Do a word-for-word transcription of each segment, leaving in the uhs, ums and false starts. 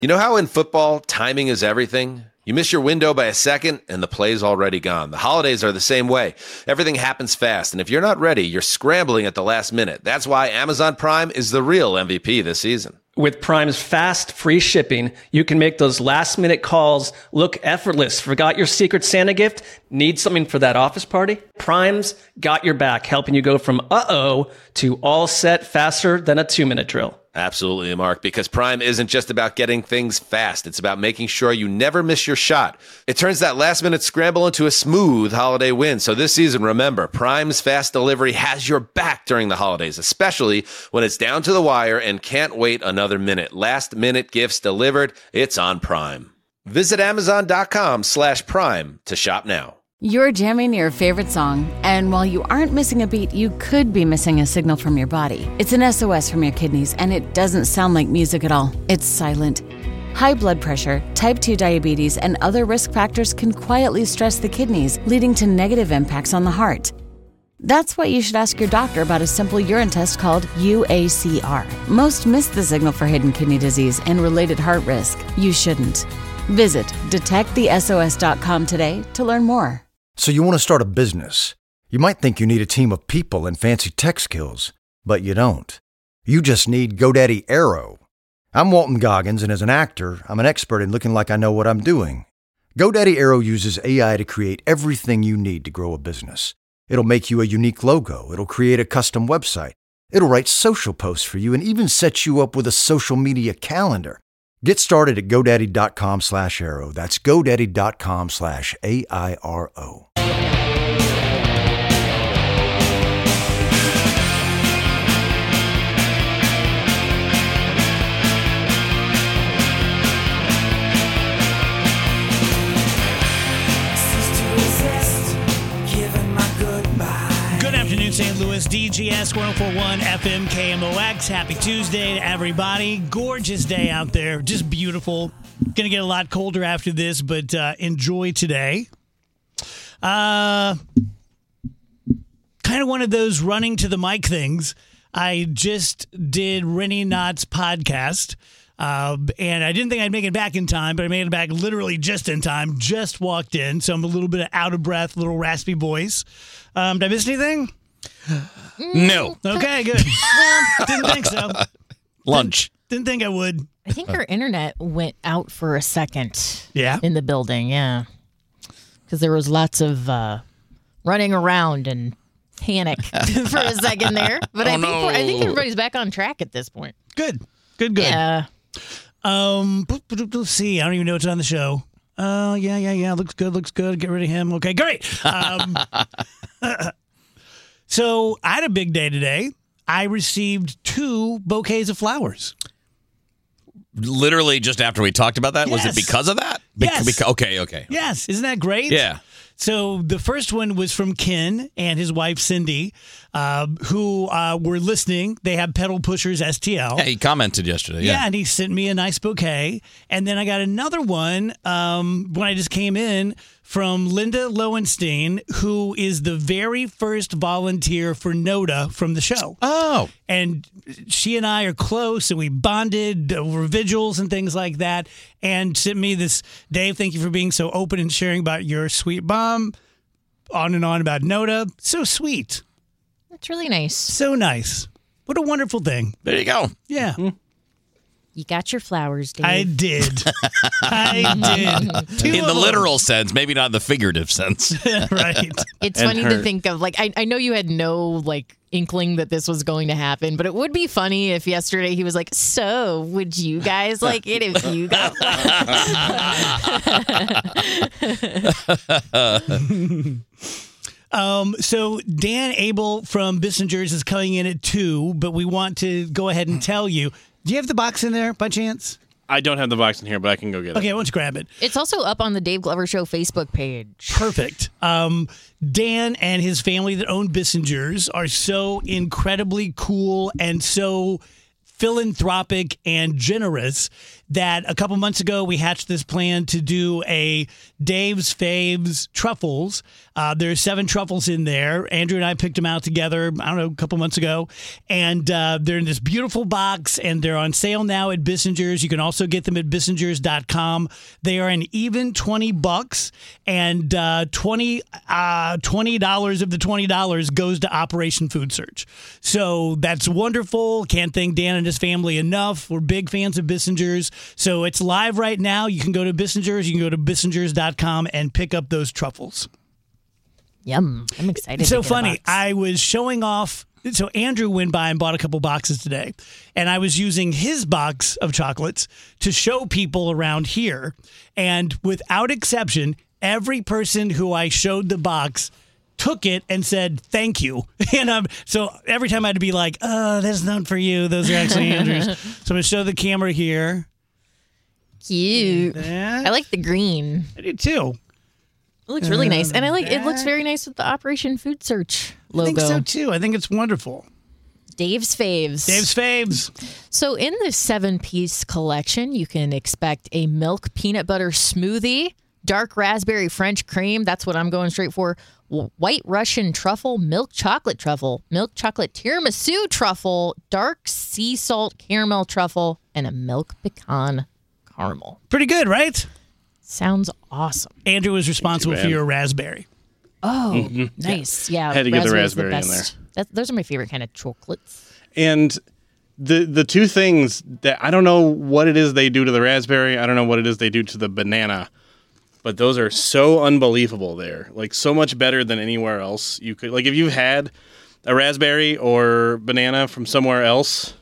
You know how in football, timing is everything? You miss your window by a second, and the play's already gone. The holidays are the same way. Everything happens fast, and if you're not ready, you're scrambling at the last minute. That's why Amazon Prime is the real M V P this season. With Prime's fast, free shipping, you can make those last-minute calls look effortless. Forgot your Secret Santa gift? Need something for that office party? Prime's got your back, helping you go from uh-oh to all set faster than a two-minute drill. Absolutely, Mark, because Prime isn't just about getting things fast. It's about making sure you never miss your shot. It turns that last-minute scramble into a smooth holiday win. So this season, remember, Prime's fast delivery has your back during the holidays, especially when it's down to the wire and can't wait another minute. Last-minute gifts delivered. It's on Prime. Visit Amazon.com slash Prime to shop now. You're jamming your favorite song, and while you aren't missing a beat, you could be missing a signal from your body. It's an S O S from your kidneys, and it doesn't sound like music at all. It's silent. High blood pressure, type two diabetes, and other risk factors can quietly stress the kidneys, leading to negative impacts on the heart. That's why you should ask your doctor about a simple urine test called U A C R. Most miss the signal for hidden kidney disease and related heart risk. You shouldn't. Visit detect the S O S dot com today to learn more. So you want to start a business. You might think you need a team of people and fancy tech skills, but you don't. You just need GoDaddy Aero. I'm Walton Goggins, and as an actor, I'm an expert in looking like I know what I'm doing. GoDaddy Aero uses A I to create everything you need to grow a business. It'll make you a unique logo. It'll create a custom website. It'll write social posts for you and even set you up with a social media calendar. Get started at GoDaddy.com slash Aero. That's GoDaddy.com slash A I R O. Saint Louis, D G S one oh four point one F M K M O X. Happy Tuesday to everybody. Gorgeous day out there. Just beautiful. Going to get a lot colder after this, but uh, enjoy today. Uh, kind of one of those running to the mic things. I just did Rennie Knott's podcast, uh, and I didn't think I'd make it back in time, but I made it back literally just in time. Just walked in, so I'm a little bit out of breath, a little raspy voice. Um, did I miss anything? No. Okay, good. Well, didn't think so. Lunch. Didn't, didn't think I would. I think our internet went out for a second. Yeah? In the building, yeah. Because there was lots of uh, running around and panic for a second there. But oh, I, think no. I think everybody's back on track at this point. Good. Good, good. Yeah. Um, let's see. I don't even know what's on the show. Oh, uh, yeah, yeah, yeah. Looks good, looks good. Get rid of him. Okay, great. Um, so I had a big day today. I received two bouquets of flowers. Literally just after we talked about that? Yes. Was it because of that? Be- Yes. beca- okay, okay. Yes. Isn't that great? Yeah. So the first one was from Ken and his wife, Cindy, uh, who uh, were listening. They have Pedal Pushers S T L. Yeah, he commented yesterday. Yeah. Yeah. And he sent me a nice bouquet. And then I got another one um, when I just came in from Linda Lowenstein, who is the very first volunteer for NODA from the show. Oh. And she and I are close, and we bonded over vigils and things like that, and sent me this, Dave, thank you for being so open and sharing about your sweet bomb, on and on about NODA. So sweet. That's really nice. So nice. What a wonderful thing. There you go. Yeah. Mm-hmm. You got your flowers, Dave. I did. I did. Two In the of them. literal sense, maybe not in the figurative sense. Right. It's And funny her- to think of, like, I, I know you had no, like, inkling that this was going to happen, but it would be funny if yesterday he was like, so would you guys like it if you got Um, so Dan Abel from Bissingers is coming in at two, but we want to go ahead and tell you. Do you have the box in there by chance? I don't have the box in here, but I can go get it. Okay, why don't you grab it? It's also up on the Dave Glover Show Facebook page. Perfect. Um, Dan and his family that own Bissingers are so incredibly cool and so philanthropic and generous that a couple months ago we hatched this plan to do a Dave's Faves truffles. Uh, there's seven truffles in there. Andrew and I picked them out together, I don't know, a couple months ago. And uh, they're in this beautiful box, and they're on sale now at Bissinger's. You can also get them at bissingers dot com. They are an even twenty bucks, and uh, twenty, uh, twenty dollars of the twenty dollars goes to Operation Food Search. So that's wonderful. Can't thank Dan and his family enough. We're big fans of Bissinger's. So it's live right now. You can go to Bissinger's. You can go to bissingers dot com and pick up those truffles. Yum. I'm excited. It's so to get a funny. box. I was showing off. So Andrew went by and bought a couple boxes today, and I was using his box of chocolates to show people around here. And without exception, every person who I showed the box took it and said, thank you. And um, so every time I had to be like, oh, that's not for you. Those are actually Andrew's. So I'm going to show the camera here. Cute. Yeah. I like the green. I do too. It looks really nice. And I like it looks very nice with the Operation Food Search logo. I think so too. I think it's wonderful. Dave's Faves. Dave's Faves. So in the seven-piece collection, you can expect a milk peanut butter smoothie, dark raspberry French cream. That's what I'm going straight for. White Russian truffle, milk chocolate truffle, milk chocolate tiramisu truffle, dark sea salt caramel truffle, and a milk pecan caramel. Pretty good, right? Sounds awesome. Andrew was responsible for your raspberry. Oh, Mm-hmm. nice. Yeah. Had to get the raspberry's raspberry in best. That, those are my favorite kind of chocolates. And the the two things that I don't know what it is they do to the raspberry. I don't know what it is they do to the banana. But those are so unbelievable there. Like so much better than anywhere else you could. Like if you've had a raspberry or banana from somewhere else,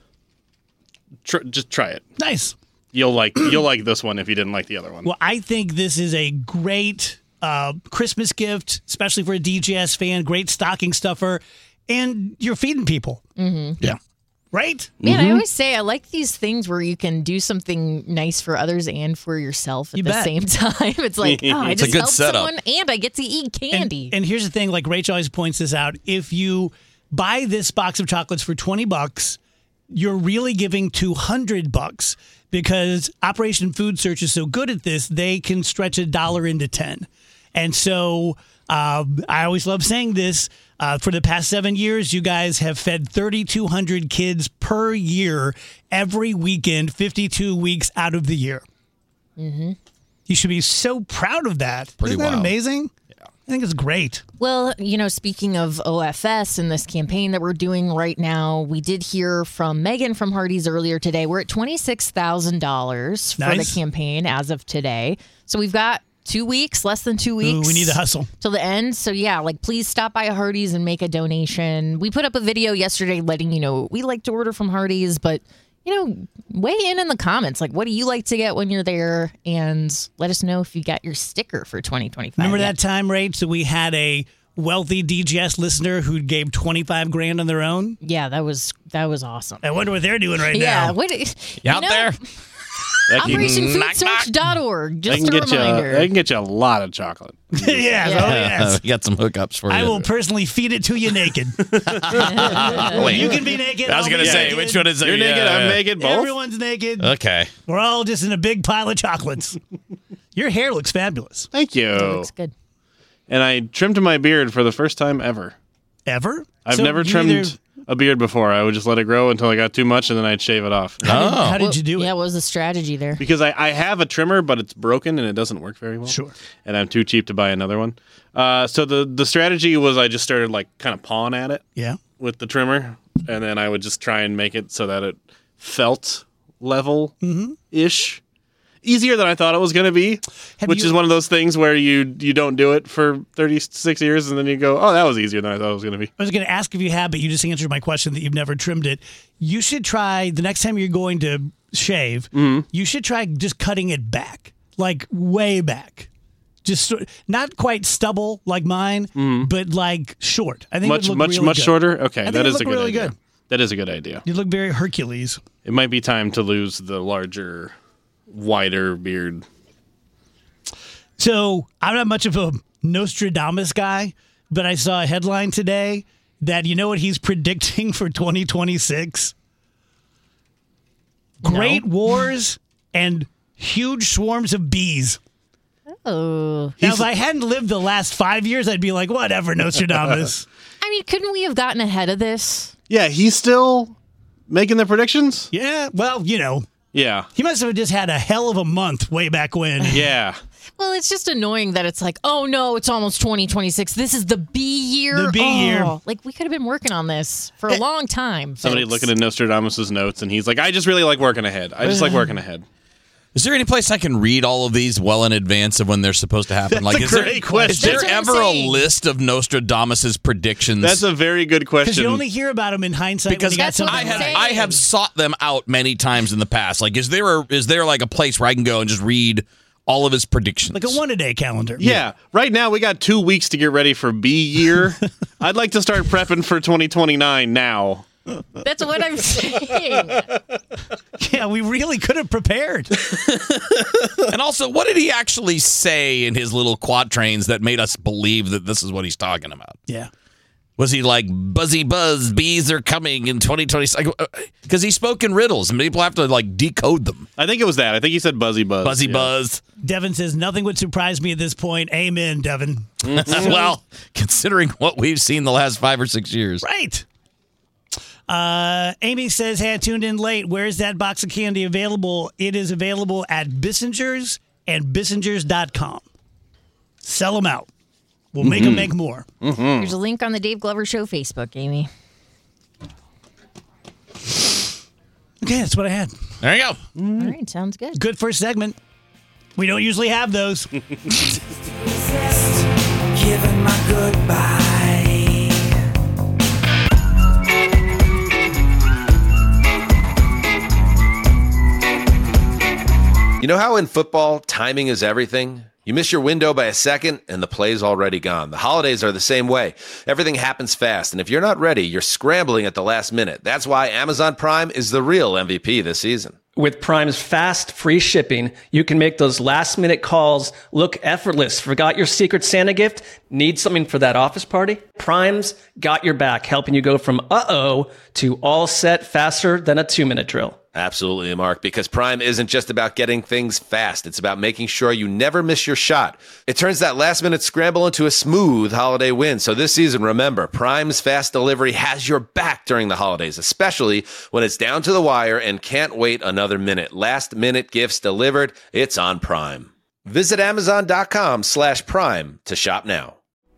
tr- just try it. Nice. You'll like you'll like this one if you didn't like the other one. Well, I think this is a great uh, Christmas gift, especially for a D J S fan. Great stocking stuffer, and you're feeding people. Mm-hmm. Yeah, right. Man, I always say I like these things where you can do something nice for others and for yourself at You the bet. same time. It's like, oh, I It's a just good helped setup. someone and I get to eat candy. And, and here's the thing: like Rachel always points this out. If you buy this box of chocolates for twenty bucks, you're really giving two hundred bucks. Because Operation Food Search is so good at this, they can stretch a dollar into ten. And so uh, I always love saying this. Uh, for the past seven years, you guys have fed thirty-two hundred kids per year, every weekend, fifty-two weeks out of the year. Mm-hmm. You should be so proud of that. Pretty Isn't that wild. amazing? Yeah. I think it's great. Well, you know, speaking of O F S and this campaign that we're doing right now, we did hear from Megan from Hardee's earlier today. We're at twenty-six thousand dollars for Nice. the campaign as of today. So we've got two weeks, less than two weeks. Ooh, we need to hustle. Till the end. So yeah, like please stop by Hardee's and make a donation. We put up a video yesterday letting you know we like to order from Hardee's, but you know, weigh in in the comments. Like, what do you like to get when you're there? And let us know if you got your sticker for twenty twenty-five. Remember yet. that time, Rach, that we had a wealthy D G S listener who gave twenty-five grand on their own? Yeah, that was that was awesome. I wonder what they're doing right Yeah, now. what, You you out know, there? That can- Operation Food Knock, knock. Search dot org. They Just can a get you. reminder. They can get you a lot of chocolate. yes, Yeah. oh yes. we got some hookups for you. I will personally feed it to you naked. Wait. You can be naked. I was I'll going to be say, naked. which one is it? You're naked. I'm naked. Both. Everyone's naked. Okay. We're all just in a big pile of chocolates. Your hair looks fabulous. Thank you. Looks good. And I trimmed my beard for the first time ever. Ever? I've So never you trimmed either- a beard before. I would just let it grow until I got too much, and then I'd shave it off. How did, Oh. how did What- you do Yeah, it? what was the strategy there? Because I, I have a trimmer, but it's broken and it doesn't work very well. Sure. And I'm too cheap to buy another one. Uh, so the the strategy was I just started like kind of pawing at it Yeah. with the trimmer, and then I would just try and make it so that it felt level ish. Easier than I thought it was going to be, Have which you- is one of those things where you you don't do it for thirty-six years and then you go, oh, that was easier than I thought it was going to be. I was going to ask if you have, but you just answered my question that you've never trimmed it. You should try the next time you're going to shave. Mm-hmm. You should try just cutting it back, like way back. Just sort- not quite stubble like mine, but like short. I think it Much would look much really much good. shorter. Okay, think that it'd is a look good really idea. good. That is a good idea. You look very Hercules. It might be time to lose the larger, wider beard. So I'm not much of a Nostradamus guy, but I saw a headline today that you know what he's predicting for twenty twenty-six? No. Great wars and huge swarms of bees. Oh. Now, if I hadn't lived the last five years, I'd be like, whatever, Nostradamus. I mean, couldn't we have gotten ahead of this? Yeah, he's still making the predictions? Yeah, well, you know. Yeah. He must have just had a hell of a month way back when. Yeah. Well, it's just annoying that it's like, oh no, it's almost twenty twenty-six. This is the B year. The B oh, year. Like, we could have been working on this for a long time. Somebody folks. looking at Nostradamus' notes, and he's like, I just really like working ahead. I just like working ahead. Is there any place I can read all of these well in advance of when they're supposed to happen? That's like, a is great there, question. Is there That's what I'm ever a saying. list of Nostradamus's predictions? That's a very good Because question. you only hear about him in hindsight because when you got That's what something I I'm have right. saying. I have sought them out many times in the past. Like, is there a, is there like a place where I can go and just read all of his predictions? Like a one-a-day calendar. Yeah. Right now, we got two weeks to get ready for B year. I'd like to start prepping for twenty twenty-nine now. That's what I'm saying. Yeah, we really could have prepared. And also, what did he actually say in his little quatrains that made us believe that this is what he's talking about? Yeah. Was he like, buzzy buzz, bees are coming in twenty twenty? Because he spoke in riddles, and people have to like decode them. I think it was that. I think he said buzzy buzz. Buzzy Yeah. buzz. Devin says, nothing would surprise me at this point. Amen, Devin. Well, considering what we've seen the last five or six years. Right. Uh, Amy says, hey, I tuned in late. Where's that box of candy available? It is available at Bissinger's and Bissingers dot com. Sell them out. We'll make them make more. There's a link on the Dave Glover Show Facebook, Amy. Okay, that's what I had. There you go. All right, sounds good. Good first segment. We don't usually have those. Giving my goodbye. You know how in football, timing is everything? You miss your window by a second, and the play's already gone. The holidays are the same way. Everything happens fast, and if you're not ready, you're scrambling at the last minute. That's why Amazon Prime is the real M V P this season. With Prime's fast, free shipping, you can make those last-minute calls look effortless. Forgot your Secret Santa gift? Need something for that office party? Prime's got your back, helping you go from uh-oh to all set faster than a two-minute drill. Absolutely, Mark, because Prime isn't just about getting things fast. It's about making sure you never miss your shot. It turns that last-minute scramble into a smooth holiday win. So this season, remember, Prime's fast delivery has your back during the holidays, especially when it's down to the wire and can't wait another minute. Last-minute gifts delivered, it's on Prime. Visit Amazon.com slash Prime to shop now.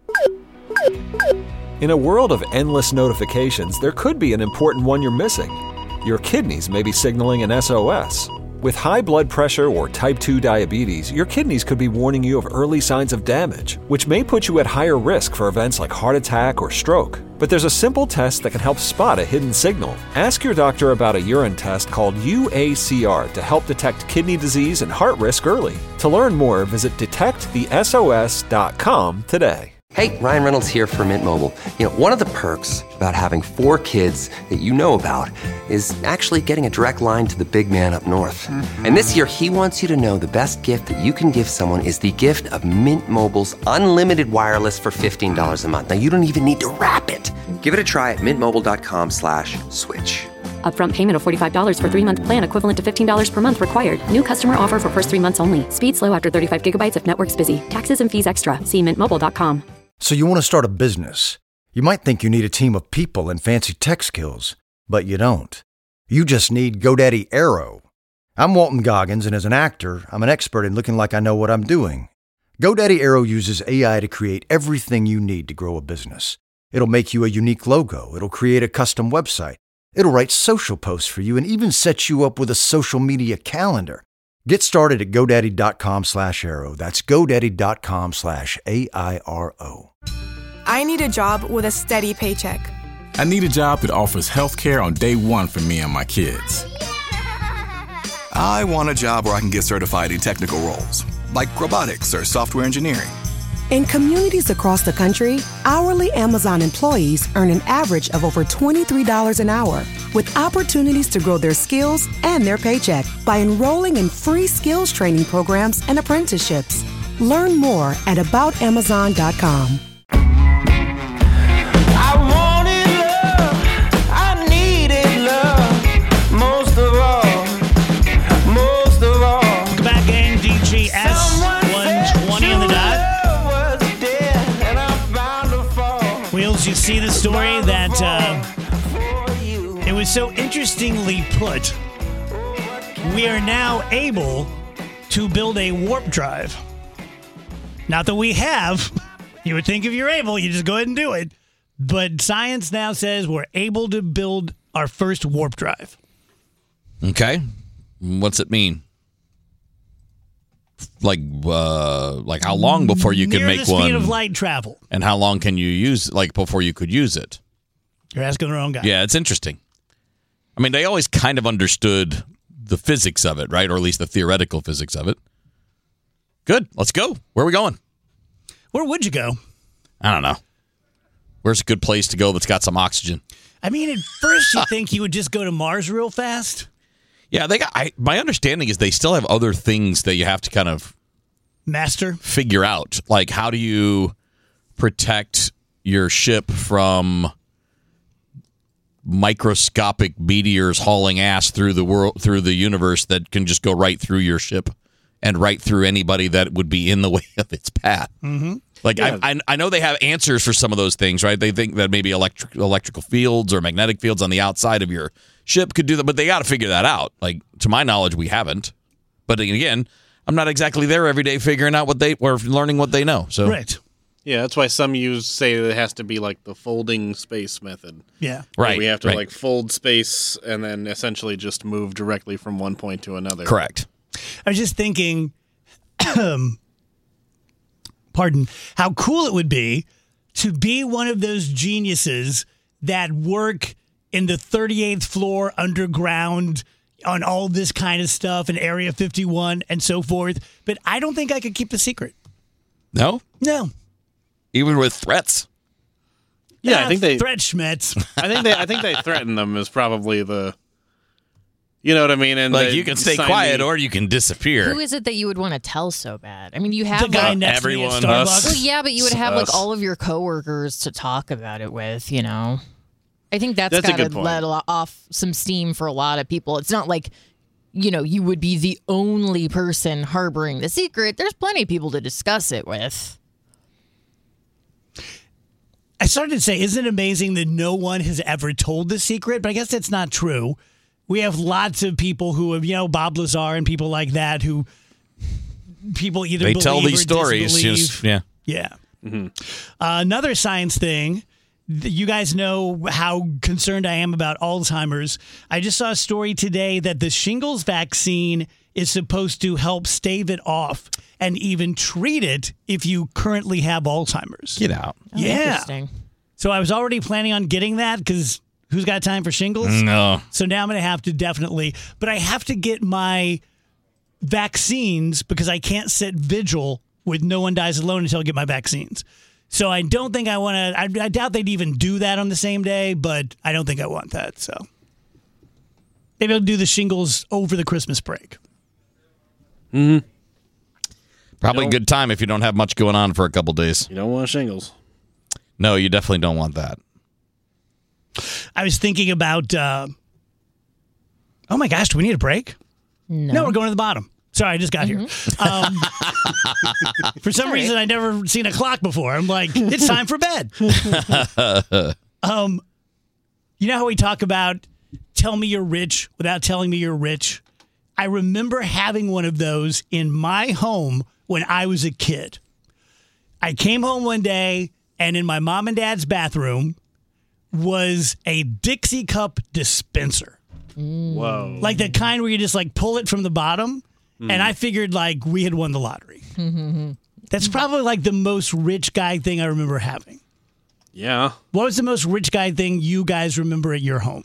In a world of endless notifications, there could be an important one you're missing. Your kidneys may be signaling an S O S. With high blood pressure or type two diabetes, your kidneys could be warning you of early signs of damage, which may put you at higher risk for events like heart attack or stroke. But there's a simple test that can help spot a hidden signal. Ask your doctor about a urine test called U A C R to help detect kidney disease and heart risk early. To learn more, visit detect the S O S dot com today. Hey, Ryan Reynolds here for Mint Mobile. You know, one of the perks about having four kids that you know about is actually getting a direct line to the big man up north. Mm-hmm. And this year, he wants you to know the best gift that you can give someone is the gift of Mint Mobile's unlimited wireless for fifteen dollars a month. Now, you don't even need to wrap it. Give it a try at mintmobile.com slash switch. Upfront payment of forty-five dollars for three-month plan equivalent to fifteen dollars per month required. New customer offer for first three months only. Speed slow after thirty-five gigabytes if network's busy. Taxes and fees extra. See mint mobile dot com. So you want to start a business. You might think you need a team of people and fancy tech skills, but you don't. You just need GoDaddy Aero. I'm Walton Goggins, and as an actor, I'm an expert in looking like I know what I'm doing. GoDaddy Aero uses A I to create everything you need to grow a business. It'll make you a unique logo. It'll create a custom website. It'll write social posts for you and even set you up with a social media calendar. Get started at GoDaddy.com slash Aero. That's GoDaddy.com slash A I R O. I need a job with a steady paycheck. I need a job that offers health care on day one for me and my kids. I want a job where I can get certified in technical roles, like robotics or software engineering. In communities across the country, hourly Amazon employees earn an average of over twenty-three dollars an hour, with opportunities to grow their skills and their paycheck by enrolling in free skills training programs and apprenticeships. Learn more at about amazon dot com. I wanted love, I needed love, most of all, most of all. you see the story that uh, it was so interestingly put? We are now able to build a warp drive. Not that we have. You would think if you're able, you just go ahead and do it. But science now says we're able to build our first warp drive. Okay. What's it mean? Like, uh, like how long before you can Near make the one? speed of light travel. And how long can you use, like, before you could use it? You're asking the wrong guy. Yeah, it's interesting. I mean, they always kind of understood the physics of it, right? Or at least the theoretical physics of it. Good. Let's go. Where are we going? Where would you go? I don't know. Where's a good place to go that's got some oxygen? I mean, at first you think you would just go to Mars real fast. Yeah, they got. I, my understanding is they still have other things that you have to kind of Master. figure out. Like, how do you protect your ship from microscopic meteors hauling ass through the world, through the universe that can just go right through your ship and right through anybody that would be in the way of its path? Mm-hmm. Like, Yeah. I, I I know they have answers for some of those things, right? They think that maybe electric electrical fields or magnetic fields on the outside of your ship could do that, but they got to figure that out. Like, to my knowledge, we haven't. But again, I'm not exactly there every day figuring out what they or learning what they know. So Right. Yeah, that's why some use say that it has to be like the folding space method. Yeah. Where Right, We have to right. like fold space and then essentially just move directly from one point to another. Correct. I was just thinking, um, pardon, how cool it would be to be one of those geniuses that work in the thirty-eighth floor underground on all this kind of stuff in Area fifty-one and so forth. But I don't think I could keep a secret. No? No. Even with threats? Yeah, Ah, I think they threat Schmetz. I think they I think they threaten them is probably the you know what I mean? And Like, they you can stay sign quiet the- or you can disappear. Who is it that you would want to tell so bad? I mean, you have The guy like, next to me everyone, at Starbucks. us. well, yeah, but you would have Us. like all of your coworkers to talk about it with. You know, I think that's, That's a got to good point. let lo- off some steam for a lot of people. It's not like, you know, you would be the only person harboring the secret. There's plenty of people to discuss it with. I started to say, isn't it amazing that no one has ever told the secret? But I guess that's not true. We have lots of people who have, you know, Bob Lazar and people like that who people either They believe tell or these stories. disbelieve. Just, yeah. Yeah. Uh, another science thing. th- You guys know how concerned I am about Alzheimer's. I just saw a story today that the shingles vaccine is supposed to help stave it off and even treat it if you currently have Alzheimer's. Get out. Oh, Yeah. Interesting. So I was already planning on getting that because who's got time for shingles? No. So now I'm going to have to definitely, but I have to get my vaccines because I can't sit vigil with No One Dies Alone until I get my vaccines. So I don't think I want to, I, I doubt they'd even do that on the same day, but I don't think I want that. So maybe I'll do the shingles over the Christmas break. Mm-hmm. Probably a don't- good time if you don't have much going on for a couple days. You don't want shingles. No, you definitely don't want that. I was thinking about, uh, oh my gosh, do we need a break? No. No, we're going to the bottom. Sorry, I just got here. Um, for some reason, I'd never seen a clock before. I'm like, it's time for bed. um, you know how we talk about tell me you're rich without telling me you're rich? I remember having one of those in my home when I was a kid. I came home one day, and in my mom and dad's bathroom was a Dixie cup dispenser. Whoa. Like the kind where you just like pull it from the bottom. Mm. And I figured like we had won the lottery. That's probably like the most rich guy thing I remember having. Yeah. What was the most rich guy thing you guys remember at your home?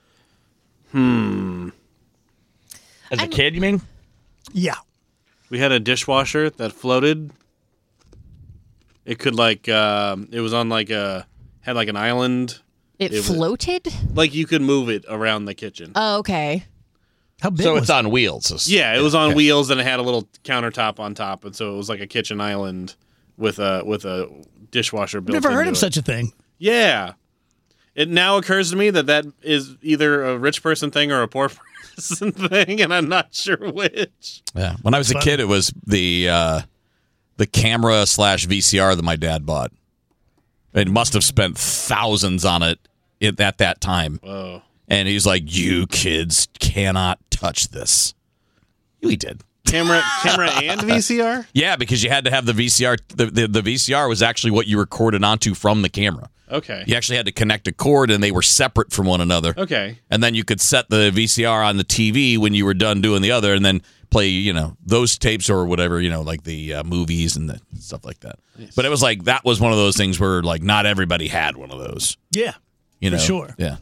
Hmm. As a kid, you mean? Yeah. We had a dishwasher that floated. It could like um it was on like a had like an island. It, was- floated? Like you could move it around the kitchen. Oh, okay. How big So was it's on wheels. Yeah, it was on Okay. wheels and it had a little countertop on top, and so it was like a kitchen island with a with a dishwasher built. Never heard into of it. such a thing. Yeah, it now occurs to me that that is either a rich person thing or a poor person thing, and I'm not sure which. Yeah. When I was a kid, it was the uh, the camera slash V C R that my dad bought. It must have spent thousands on it at at that time. Whoa. And he's like, you kids cannot touch this. We did. Camera, camera, and V C R. Yeah, because you had to have the V C R. The, the, the V C R was actually what you recorded onto from the camera. Okay. You actually had to connect a cord, and they were separate from one another. Okay. And then you could set the V C R on the T V when you were done doing the other, and then play, you know, those tapes or whatever, you know, like the uh, movies and the stuff like that. Yes. But it was like that was one of those things where like not everybody had one of those. Yeah, you know, for sure. Yeah.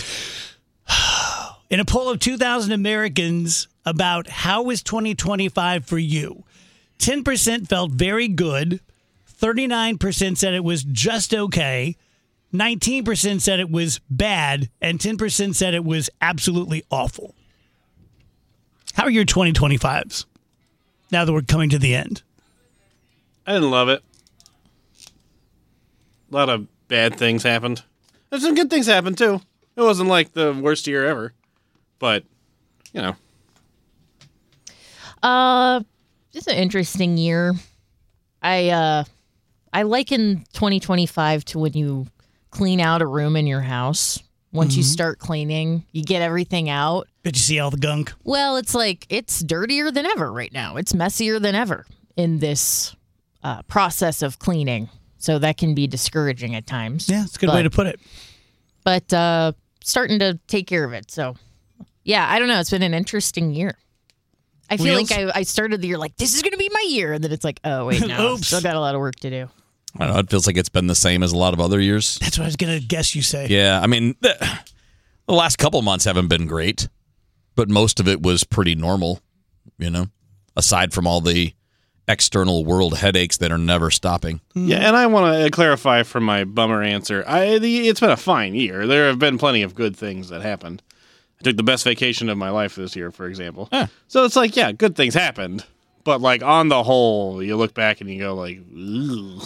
In a poll of two thousand Americans about how was twenty twenty-five for you, ten percent felt very good, thirty-nine percent said it was just okay, nineteen percent said it was bad, and ten percent said it was absolutely awful. How are your twenty twenty-fives now that we're coming to the end? I didn't love it. A lot of bad things happened. There's some good things happened, too. It wasn't like the worst year ever. But, you know. Uh, it's an interesting year. I uh, I liken twenty twenty-five to when you clean out a room in your house. Once mm-hmm. you start cleaning, you get everything out. Did you see all the gunk? Well, it's like it's dirtier than ever right now. It's messier than ever in this uh, process of cleaning. So that can be discouraging at times. Yeah, it's a good but, way to put it. But uh, starting to take care of it. So, yeah, I don't know. It's been an interesting year. I feel Wheels? like I, I started the year like, this is going to be my year. And then it's like, oh, wait, no. Oops. Still got a lot of work to do. I don't know. It feels like it's been the same as a lot of other years. That's what I was going to guess you say. Yeah, I mean, the, the last couple months haven't been great, but most of it was pretty normal, you know, aside from all the external world headaches that are never stopping. Yeah, and I want to clarify from my bummer answer. I the, it's been a fine year. There have been plenty of good things that happened. I took the best vacation of my life this year, for example. Huh. So it's like, yeah, good things happened. But like on the whole, you look back and you go like, ugh.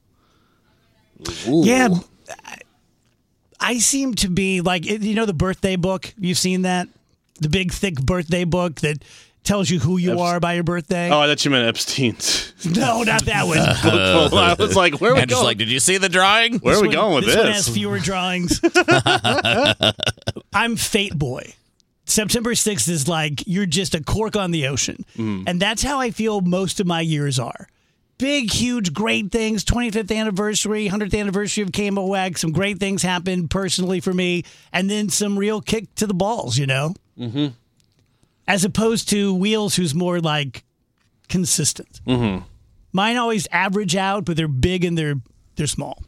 Ooh. Yeah, I seem to be like, you know, the birthday book. You've seen that? The big, thick birthday book that tells you who you Epst- are by your birthday. Oh, I thought you meant Epstein's. No, not that one. Book full. I was like, where are we and just going? like, did you see the drawing? Where this are we one, going with this? this? This one has fewer drawings. I'm Fate Boy. September sixth is like, you're just a cork on the ocean. Mm. And that's how I feel most of my years are. Big, huge, great things. twenty-fifth anniversary, one hundredth anniversary of K M O X. Some great things happened personally for me. And then some real kick to the balls, you know? Mm-hmm. As opposed to Wheels, who's more like consistent. Mm-hmm. Mine always average out, but they're big and they're they're small.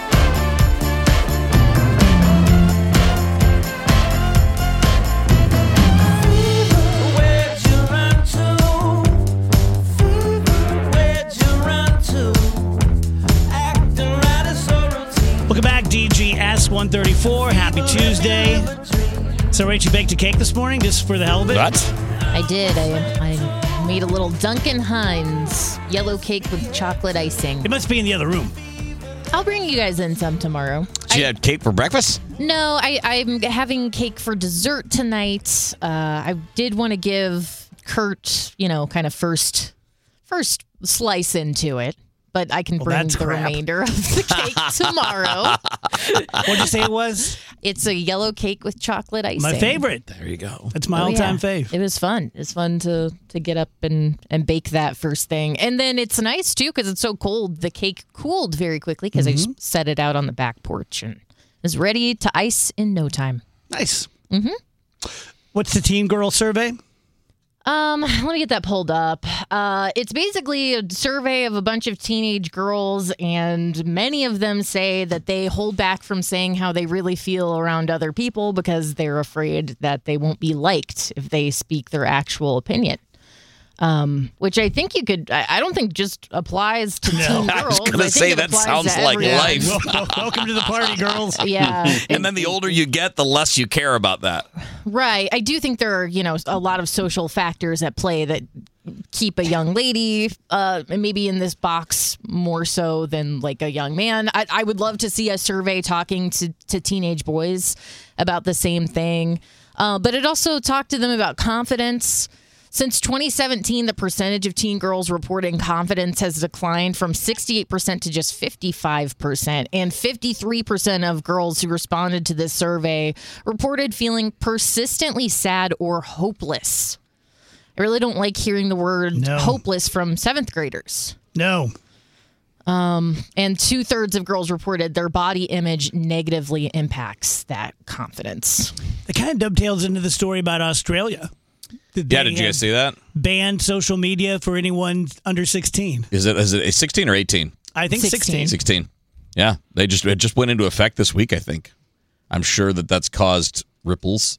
Welcome back, D G S one thirty-four. Happy Tuesday. So, Rach, you baked a cake this morning just for the hell of it? What? I did. I, I made a little Duncan Hines yellow cake with chocolate icing. It must be in the other room. I'll bring you guys in some tomorrow. So you had cake for breakfast? No, I, I'm having cake for dessert tonight. Uh, I did want to give Kurt, you know, kind of first first slice into it. But I can well, bring the crap. remainder of the cake tomorrow. What'd you say it was? It's a yellow cake with chocolate icing. My favorite. There you go. That's my oh, all-time yeah. fave. It was fun. It's fun to to get up and, and bake that first thing. And then it's nice, too, because it's so cold. The cake cooled very quickly because mm-hmm. I just set it out on the back porch and is ready to ice in no time. Nice. Mm-hmm. What's the teen girl survey? Um, let me get that pulled up. Uh, it's basically a survey of a bunch of teenage girls, and many of them say that they hold back from saying how they really feel around other people because they're afraid that they won't be liked if they speak their actual opinion. Um, which I think you could, I, I don't think just applies to no. teen girls. I was going to say that sounds like everyone. life. Well, welcome to the party, girls. Yeah. And then the older you get, the less you care about that. Right. I do think there are, you know, a lot of social factors at play that keep a young lady uh, maybe in this box more so than like a young man. I, I would love to see a survey talking to, to teenage boys about the same thing. Uh, but it also talked to them about confidence. Since twenty seventeen, the percentage of teen girls reporting confidence has declined from sixty-eight percent to just fifty-five percent. And fifty-three percent of girls who responded to this survey reported feeling persistently sad or hopeless. I really don't like hearing the word No. hopeless from seventh graders. No. Um, and two thirds of girls reported their body image negatively impacts that confidence. It kind of dovetails into the story about Australia. Yeah, did you guys see that? Banned social media for anyone under sixteen. Is it is it a sixteen or eighteen? I think sixteen. sixteen. Yeah, they just it just went into effect this week, I think. I'm sure that that's caused ripples.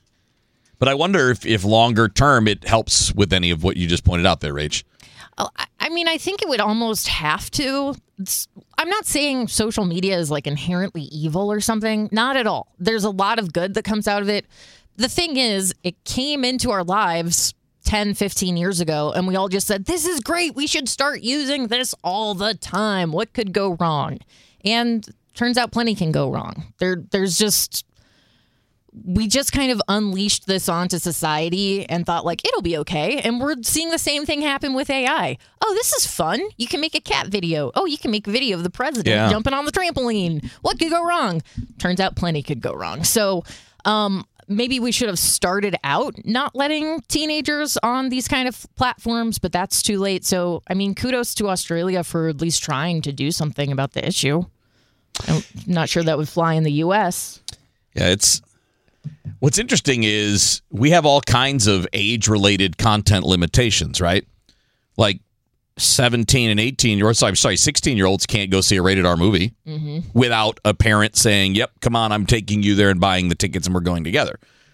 But I wonder if, if longer term it helps with any of what you just pointed out there, Rach. Oh, I- I mean, I think it would almost have to. It's- I'm not saying social media is like inherently evil or something. Not at all. There's a lot of good that comes out of it. The thing is, it came into our lives ten, fifteen years ago, and we all just said, this is great. We should start using this all the time. What could go wrong? And turns out plenty can go wrong. There, There's just... We just kind of unleashed this onto society and thought, like, it'll be okay. And we're seeing the same thing happen with A I. Oh, this is fun. You can make a cat video. Oh, you can make a video of the president Yeah. jumping on the trampoline. What could go wrong? Turns out plenty could go wrong. So um, maybe we should have started out not letting teenagers on these kind of platforms, but that's too late. So, I mean, kudos to Australia for at least trying to do something about the issue. I'm not sure that would fly in the U S. Yeah, it's what's interesting is we have all kinds of age-related content limitations, right? Like seventeen and eighteen year olds, sorry, sorry, sixteen year olds can't go see a rated R movie Mm-hmm. without a parent saying, "Yep, come on, I'm taking you there and buying the tickets and we're going together."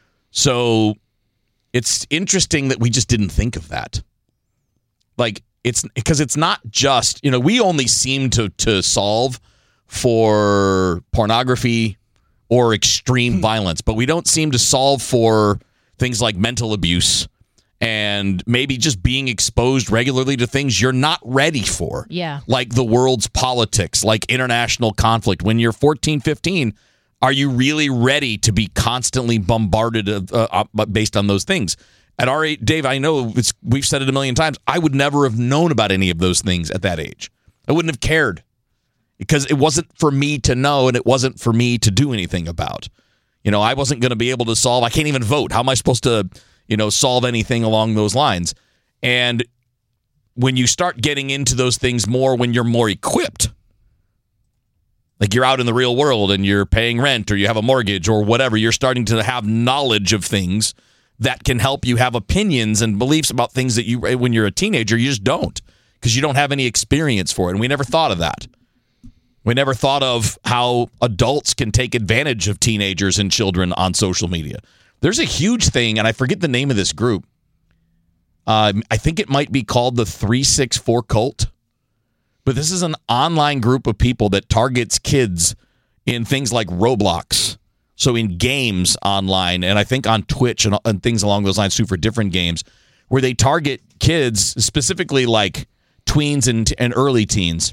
So it's interesting that we just didn't think of that. Like it's because it's not just, you know, we only seem to to solve for pornography or extreme violence, but we don't seem to solve for things like mental abuse and maybe just being exposed regularly to things you're not ready for. Yeah. Like the world's politics, like international conflict. When you're fourteen, fifteen, are you really ready to be constantly bombarded uh, uh, based on those things? At our age, Dave, I know it's, we've said it a million times, I would never have known about any of those things at that age. I wouldn't have cared. Because it wasn't for me to know and it wasn't for me to do anything about. You know, I wasn't going to be able to solve, I can't even vote. How am I supposed to, you know, solve anything along those lines? And when you start getting into those things more when you're more equipped, like you're out in the real world and you're paying rent or you have a mortgage or whatever, you're starting to have knowledge of things that can help you have opinions and beliefs about things that you, when you're a teenager, you just don't because you don't have any experience for it. And we never thought of that. We never thought of how adults can take advantage of teenagers and children on social media. There's a huge thing, and I forget the name of this group. Uh, I think it might be called the three six four Cult. But this is an online group of people that targets kids in things like Roblox. So in games online, and I think on Twitch and, and things along those lines too for different games, where they target kids, specifically like tweens and, and early teens,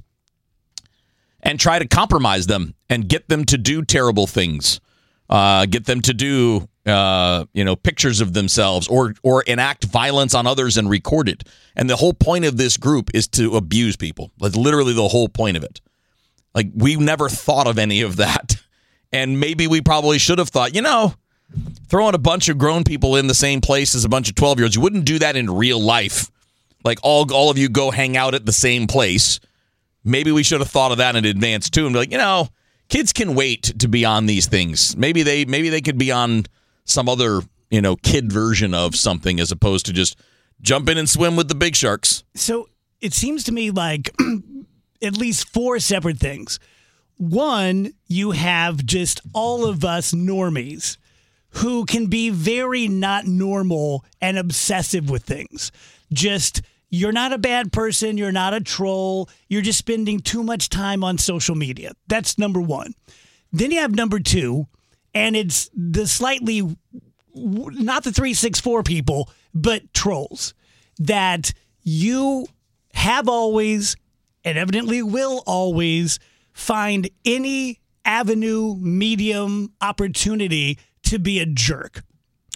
and try to compromise them and get them to do terrible things, uh, get them to do, uh, you know, pictures of themselves or or enact violence on others and record it. And the whole point of this group is to abuse people. That's literally the whole point of it. Like, we never thought of any of that. And maybe we probably should have thought, you know, throwing a bunch of grown people in the same place as a bunch of twelve-year-olds, you wouldn't do that in real life. Like, all all of you go hang out at the same place. Maybe we should have thought of that in advance, too, and be like, you know, kids can wait to be on these things. Maybe they maybe they could be on some other, you know, kid version of something as opposed to just jump in and swim with the big sharks. So it seems to me like at least four separate things. One, you have just all of us normies who can be very not normal and obsessive with things. Just... You're not a bad person. You're not a troll. You're just spending too much time on social media. That's number one. Then you have number two, and it's the slightly, not the three six four people, but trolls that you have always and evidently will always find any avenue, medium, opportunity to be a jerk.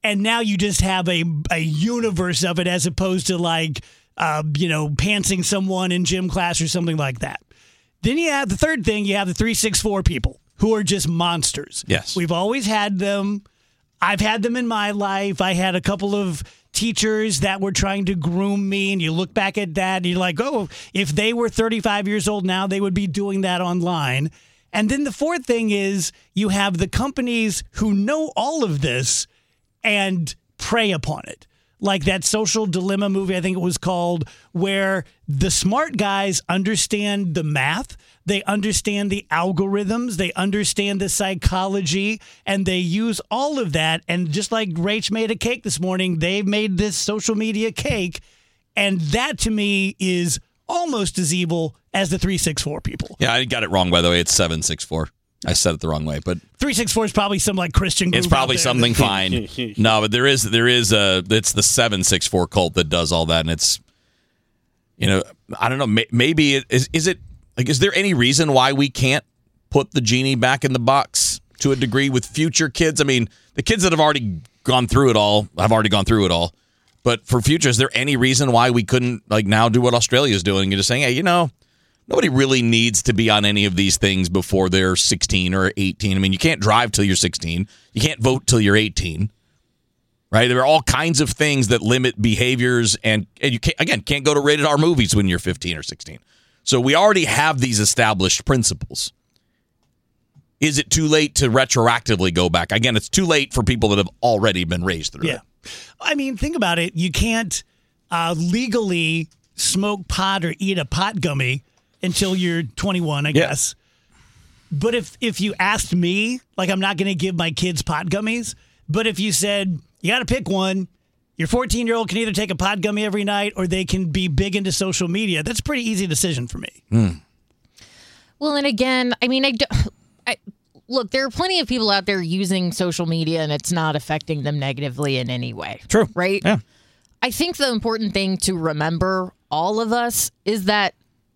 and now you just have a a universe of it as opposed to like, uh, you know, pantsing someone in gym class or something like that. Then you have the third thing, you have the three six four people who are just monsters. Yes. We've always had them. I've had them in my life. I had a couple of teachers that were trying to groom me, and you look back at that and you're like, oh, if they were thirty-five years old now, they would be doing that online. And then the fourth thing is you have the companies who know all of this and prey upon it. Like that Social Dilemma movie, I think it was called, where the smart guys understand the math, they understand the algorithms, they understand the psychology, and they use all of that. And just like Rach made a cake this morning, they've made this social media cake. And that to me is almost as evil as the three six four people. Yeah, I got it wrong, by the way. It's seven six four. I said it the wrong way, but three six four is probably some like Christian group. It's probably out there something that- fine. No, but there is there is a it's the seven six four cult that does all that, and it's, you know, I don't know. May, maybe it, is is it like is there any reason why we can't put the genie back in the box to a degree with future kids? I mean, the kids that have already gone through it all have already gone through it all. But for future, is there any reason why we couldn't like now do what Australia is doing and just saying, hey, you know, nobody really needs to be on any of these things before they're sixteen or eighteen. I mean, you can't drive till you're sixteen. You can't vote till you're eighteen. Right? There are all kinds of things that limit behaviors, and, and you can't, again, can't go to rated R movies when you're fifteen or sixteen. So we already have these established principles. Is it too late to retroactively go back? Again, it's too late for people that have already been raised through Yeah. it. I mean, think about it. You can't uh, legally smoke pot or eat a pot gummy until you're twenty-one, I Yeah. guess. But if, if you asked me, like I'm not going to give my kids pot gummies, but if you said, you got to pick one, your fourteen-year-old can either take a pot gummy every night or they can be big into social media, that's a pretty easy decision for me. Mm. Well, and again, I mean, I, do, I look, there are plenty of people out there using social media and it's not affecting them negatively in any way. True. Right? Yeah. I think the important thing to remember, all of us, is that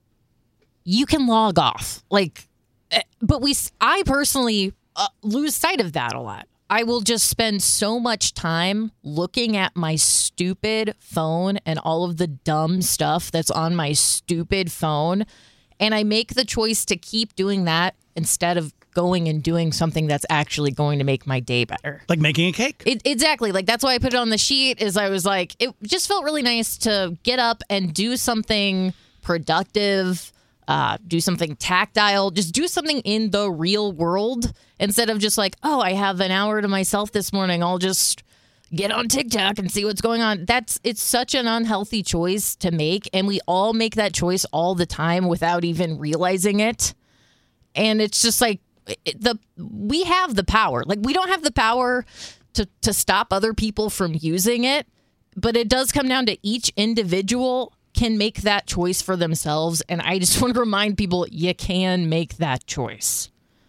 you can log off. Like, eh, but we, I personally uh, lose sight of that a lot. I will just spend so much time looking at my stupid phone and all of the dumb stuff that's on my stupid phone. And I make the choice to keep doing that instead of going and doing something that's actually going to make my day better. Like making a cake. It, exactly. Like that's why I put it on the sheet, is I was like, it just felt really nice to get up and do something productive, uh, do something tactile, just do something in the real world instead of just like, oh, I have an hour to myself this morning. I'll just get on TikTok and see what's going on. That's it's such an unhealthy choice to make. And we all make that choice all the time without even realizing it. And it's just like it, the we have the power. Like we don't have the power to, to stop other people from using it. But it does come down to each individual can make that choice for themselves. And I just want to remind people you can make that choice.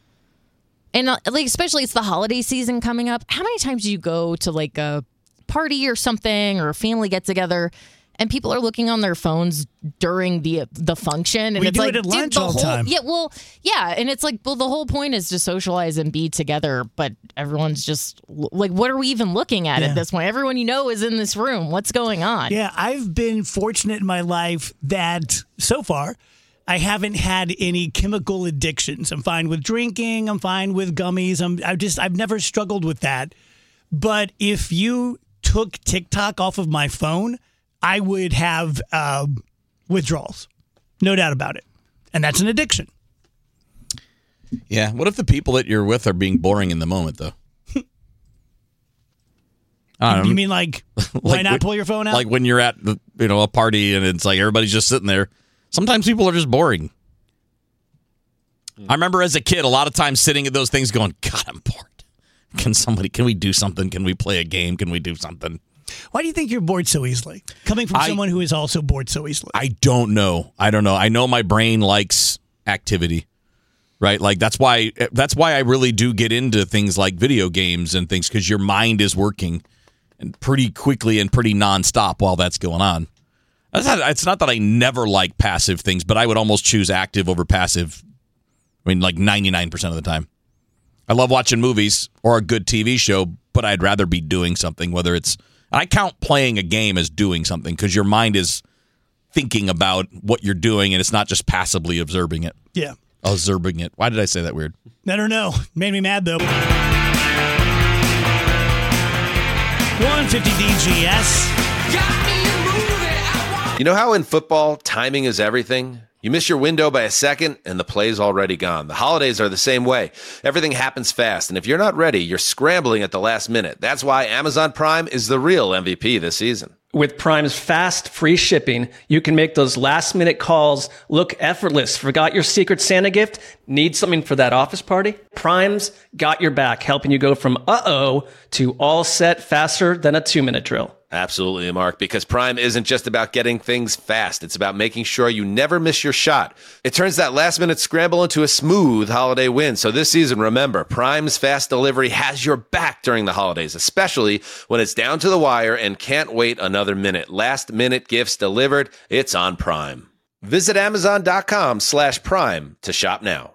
And uh, like, especially it's the holiday season coming up. How many times do you go to like a party or something or a family get together and people are looking on their phones during the the function? And We it's do like, it at dude, lunch the all the whole- time. Yeah, well, yeah. And it's like, well, the whole point is to socialize and be together. But everyone's just like, what are we even looking at Yeah. at this point? Everyone you know is in this room. What's going on? Yeah, I've been fortunate in my life that so far I haven't had any chemical addictions. I'm fine with drinking. I'm fine with gummies. I'm I just I've never struggled with that. But if you took TikTok off of my phone, I would have uh, withdrawals, no doubt about it, and that's an addiction. Yeah. What if the people that you're with are being boring in the moment, though? I don't know. You mean like, why not when- pull your phone out? Like when you're at the, you know, a party and it's like everybody's just sitting there. Sometimes people are just boring. I remember as a kid, a lot of times sitting at those things going, God, I'm bored. Can somebody, can we do something? Can we play a game? Can we do something? Why do you think you're bored so easily? Coming from I- someone who is also bored so easily. I don't know. I don't know. I know my brain likes activity, right? Like that's why that's why I really do get into things like video games and things, because your mind is working and pretty quickly and pretty nonstop while that's going on. It's not, it's not that I never like passive things, but I would almost choose active over passive. I mean, like ninety-nine percent of the time. I love watching movies or a good T V show, but I'd rather be doing something, whether it's, I count playing a game as doing something because your mind is thinking about what you're doing and it's not just passively observing it. Yeah. Observing it. Why did I say that weird? I don't know. Made me mad, though. one fifty D G S. You know how in football, timing is everything? You miss your window by a second, and the play's already gone. The holidays are the same way. Everything happens fast, and if you're not ready, you're scrambling at the last minute. That's why Amazon Prime is the real M V P this season. With Prime's fast, free shipping, you can make those last-minute calls look effortless. Forgot your Secret Santa gift? Need something for that office party? Prime's got your back, helping you go from uh-oh to all set faster than a two-minute drill. Absolutely, Mark, because Prime isn't just about getting things fast. It's about making sure you never miss your shot. It turns that last-minute scramble into a smooth holiday win. So this season, remember, Prime's fast delivery has your back during the holidays, especially when it's down to the wire and can't wait another minute. Last-minute gifts delivered, it's on Prime. Visit Amazon.com slash Prime to shop now.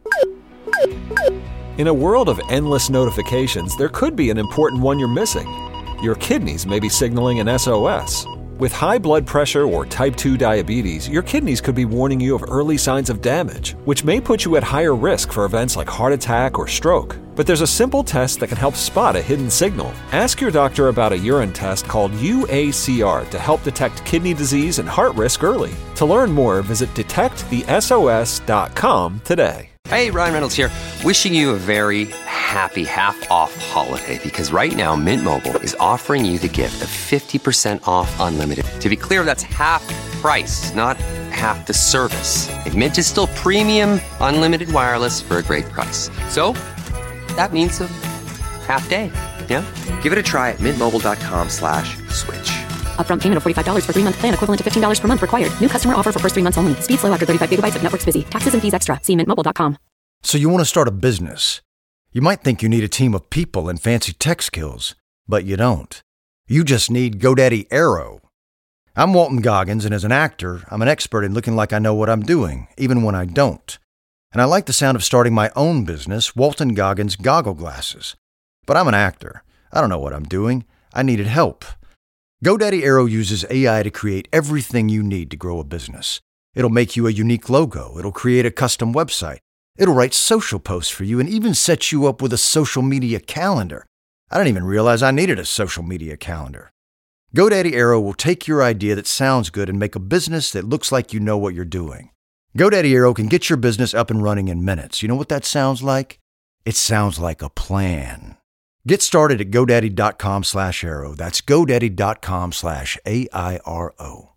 In a world of endless notifications, there could be an important one you're missing. Your kidneys may be signaling an S O S. With high blood pressure or type two diabetes, your kidneys could be warning you of early signs of damage, which may put you at higher risk for events like heart attack or stroke. But there's a simple test that can help spot a hidden signal. Ask your doctor about a urine test called U A C R to help detect kidney disease and heart risk early. To learn more, visit detect the S O S dot com today. Hey, Ryan Reynolds here, wishing you a very happy half-off holiday because right now Mint Mobile is offering you the gift of fifty percent off unlimited. To be clear, that's half price, not half the service. Like Mint is still premium unlimited wireless for a great price. So, that means a half day, yeah? Give it a try at mintmobile.com slash switch. Upfront payment of forty-five dollars for three-month plan equivalent to fifteen dollars per month required. New customer offer for first three months only. Speed slow after thirty-five gigabytes if network's busy. Taxes and fees extra. See mint mobile dot com. So you want to start a business. You might think you need a team of people and fancy tech skills, but you don't. You just need GoDaddy Aero. I'm Walton Goggins, and as an actor, I'm an expert in looking like I know what I'm doing, even when I don't. And I like the sound of starting my own business, Walton Goggins Goggle Glasses. But I'm an actor. I don't know what I'm doing. I needed help. GoDaddy Aero uses A I to create everything you need to grow a business. It'll make you a unique logo. It'll create a custom website. It'll write social posts for you and even set you up with a social media calendar. I didn't even realize I needed a social media calendar. GoDaddy Aero will take your idea that sounds good and make a business that looks like you know what you're doing. GoDaddy Aero can get your business up and running in minutes. You know what that sounds like? It sounds like a plan. Get started at GoDaddy.com slash Aero. That's GoDaddy.com slash A I R O.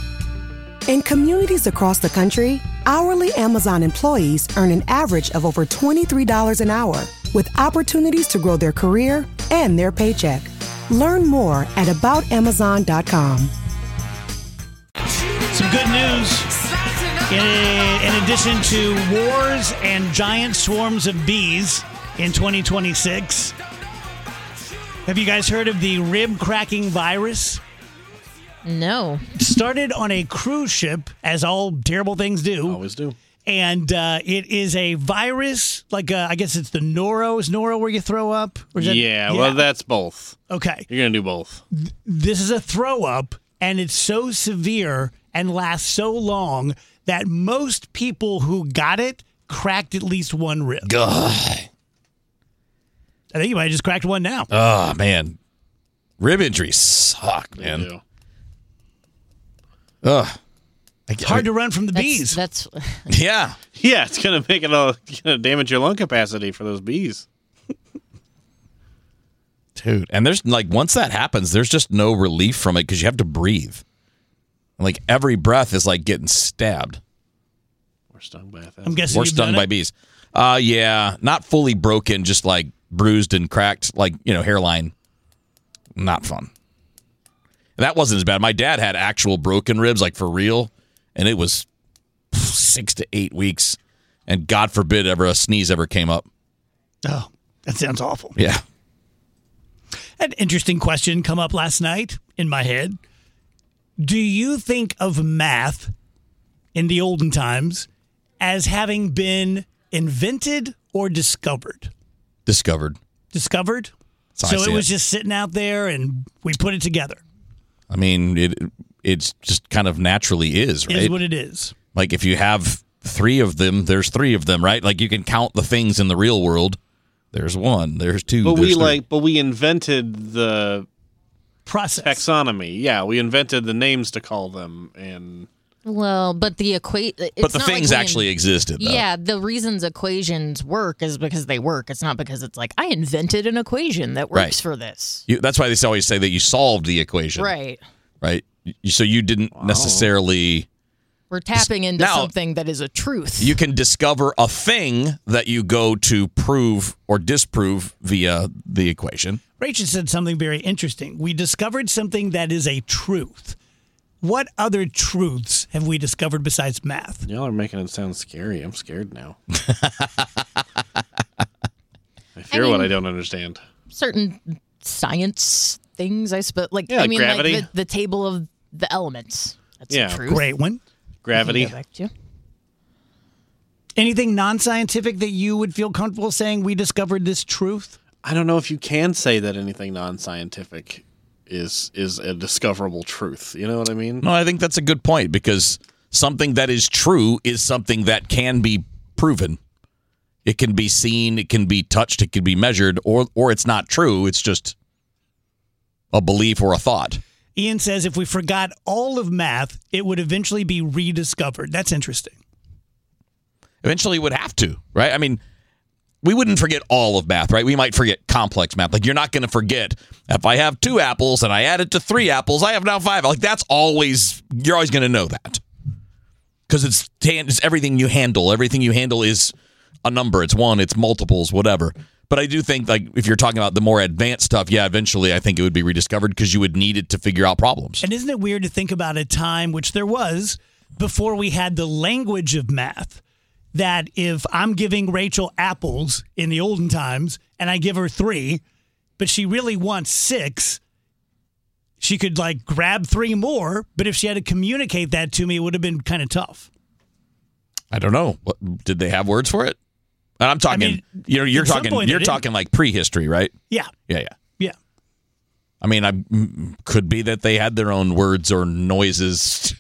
In communities across the country, hourly Amazon employees earn an average of over twenty-three dollars an hour, with opportunities to grow their career and their paycheck. Learn more at about amazon dot com. Some good news. In, in addition to wars and giant swarms of bees in twenty twenty-six, have you guys heard of the rib cracking virus? No. Started on a cruise ship, as all terrible things do. Always do. And uh, it is a virus, like uh, I guess it's the noro. Is noro where you throw up? Or is that, yeah, yeah, well, that's both. Okay. You're going to do both. This is a throw up, and it's so severe and lasts so long that most people who got it cracked at least one rib. God. I think you might have just cracked one now. Oh, man. Rib injuries suck, man. Ugh. It's hard to run from the That's- bees. That's Yeah. Yeah, it's going to make it all, going to damage your lung capacity for those bees. Dude, and there's like once that happens, there's just no relief from it because you have to breathe. Like every breath is like getting stabbed. Or stung by a thousand. I'm guessing Or you've stung done by it? bees. Uh, yeah, not fully broken, just like bruised and cracked, like, you know, hairline. Not fun. That wasn't as bad. My dad had actual broken ribs, like for real, and it was six to eight weeks. And God forbid ever a sneeze ever came up. Oh, that sounds awful. Yeah. An interesting question come up last night in my head. Do you think of math in the olden times as having been invented or discovered? Discovered. Discovered? So, so it was it. just sitting out there, and we put it together. I mean, it it's just kind of naturally is, right? Is what it is. Like if you have three of them, there's three of them, right? Like you can count the things in the real world. There's one. There's two. But there's we three. like, but we invented the process taxonomy. Yeah, we invented the names to call them, and well, but the equate. But the things like actually existed. Though. Yeah, the reasons equations work is because they work. It's not because it's like I invented an equation that works right. for this. You, that's why they always say that you solved the equation. Right. Right. So you didn't wow. necessarily. We're tapping into now, something that is a truth. You can discover a thing that you go to prove or disprove via the equation. Rachel said something very interesting. We discovered something that is a truth. What other truths have we discovered besides math? Y'all are making it sound scary. I'm scared now. I fear I mean, what I don't understand. Certain science things, I suppose. Like, yeah, I mean, gravity. like the, the table of the elements. That's yeah, a truth. Great one. Gravity. Anything non-scientific that you would feel comfortable saying we discovered this truth? I don't know if you can say that anything non-scientific is is a discoverable truth. You know what I mean? No, I think that's a good point because something that is true is something that can be proven. It can be seen, it can be touched, it can be measured, or or it's not true. It's just a belief or a thought. Ian says if we forgot all of math, it would eventually be rediscovered. That's interesting. Eventually would have to, right? I mean, we wouldn't forget all of math, right? We might forget complex math. Like, you're not going to forget if I have two apples and I add it to three apples, I have now five. Like, that's always, you're always going to know that. Because it's, it's everything you handle. Everything you handle is a number. It's one, it's multiples, whatever. But I do think, like, if you're talking about the more advanced stuff, yeah, eventually I think it would be rediscovered because you would need it to figure out problems. And isn't it weird to think about a time, which there was, before we had the language of math, that if I'm giving Rachel apples in the olden times and I give her three, but she really wants six, she could, like, grab three more, but if she had to communicate that to me, it would have been kind of tough. I don't know. What, did they have words for it? And I'm talking, I mean, you know, you're talking, you're talking like prehistory, right? Yeah. Yeah, yeah. Yeah. I mean, I could be that they had their own words or noises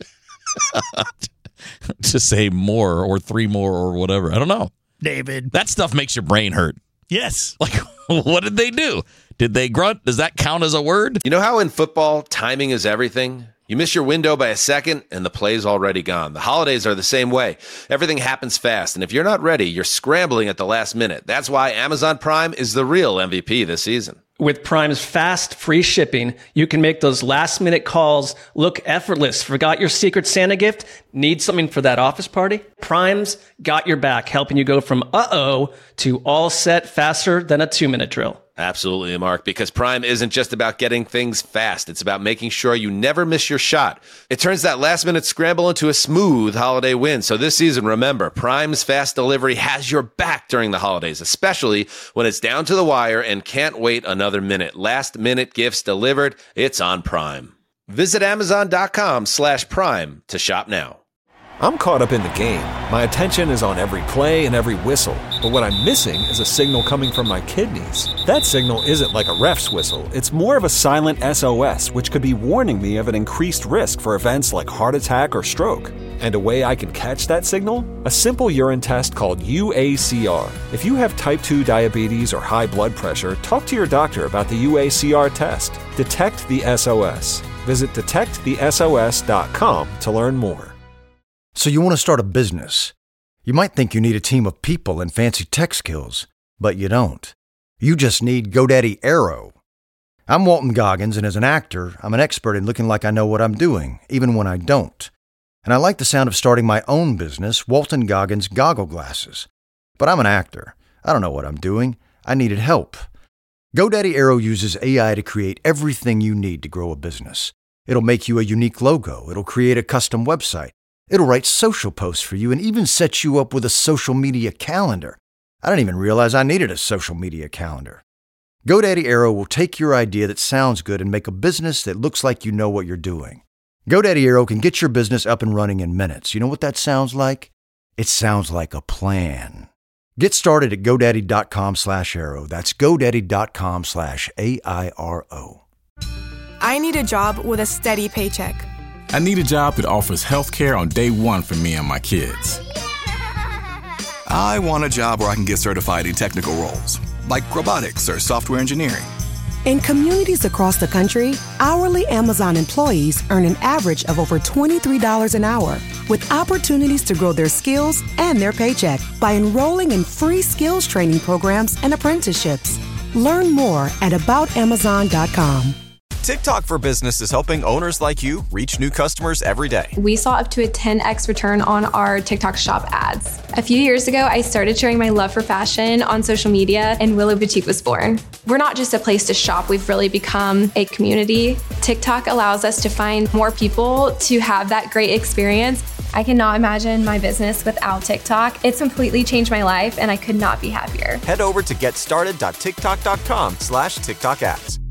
to say more or three more or whatever. I don't know. David. That stuff makes your brain hurt. Yes. Like, what did they do? Did they grunt? Does that count as a word? You know how in football, timing is everything? You miss your window by a second, and the play's already gone. The holidays are the same way. Everything happens fast, and if you're not ready, you're scrambling at the last minute. That's why Amazon Prime is the real M V P this season. With Prime's fast, free shipping, you can make those last-minute calls look effortless. Forgot your Secret Santa gift? Need something for that office party? Prime's got your back, helping you go from uh-oh to all set faster than a two-minute drill. Absolutely, Mark, because Prime isn't just about getting things fast. It's about making sure you never miss your shot. It turns that last-minute scramble into a smooth holiday win. So this season, remember, Prime's fast delivery has your back during the holidays, especially when it's down to the wire and can't wait another minute. Last-minute gifts delivered. It's on Prime. Visit Amazon.com slash Prime to shop now. I'm caught up in the game. My attention is on every play and every whistle. But what I'm missing is a signal coming from my kidneys. That signal isn't like a ref's whistle. It's more of a silent S O S, which could be warning me of an increased risk for events like heart attack or stroke. And a way I can catch that signal? A simple urine test called U A C R. If you have type two diabetes or high blood pressure, talk to your doctor about the U A C R test. Detect the S O S. Visit detect the S O S dot com to learn more. So you want to start a business. You might think you need a team of people and fancy tech skills, but you don't. You just need GoDaddy Aero. I'm Walton Goggins, and as an actor, I'm an expert in looking like I know what I'm doing, even when I don't. And I like the sound of starting my own business, Walton Goggins Goggle Glasses. But I'm an actor. I don't know what I'm doing. I needed help. GoDaddy Aero uses A I to create everything you need to grow a business. It'll make you a unique logo. It'll create a custom website. It'll write social posts for you and even set you up with a social media calendar. I didn't even realize I needed a social media calendar. GoDaddy Aero will take your idea that sounds good and make a business that looks like you know what you're doing. GoDaddy Aero can get your business up and running in minutes. You know what that sounds like? It sounds like a plan. Get started at GoDaddy.com slash Arrow. That's GoDaddy.com slash A I R O. I need a job with a steady paycheck. I need a job that offers health care on day one for me and my kids. I want a job where I can get certified in technical roles, like robotics or software engineering. In communities across the country, hourly Amazon employees earn an average of over twenty-three dollars an hour, with opportunities to grow their skills and their paycheck by enrolling in free skills training programs and apprenticeships. Learn more at about amazon dot com. TikTok for Business is helping owners like you reach new customers every day. We saw up to a ten x return on our TikTok shop ads. A few years ago, I started sharing my love for fashion on social media, and Willow Boutique was born. We're not just a place to shop, we've really become a community. TikTok allows us to find more people to have that great experience. I cannot imagine my business without TikTok. It's completely changed my life, and I could not be happier. Head over to getstarted dot tiktok dot com slash TikTok ads.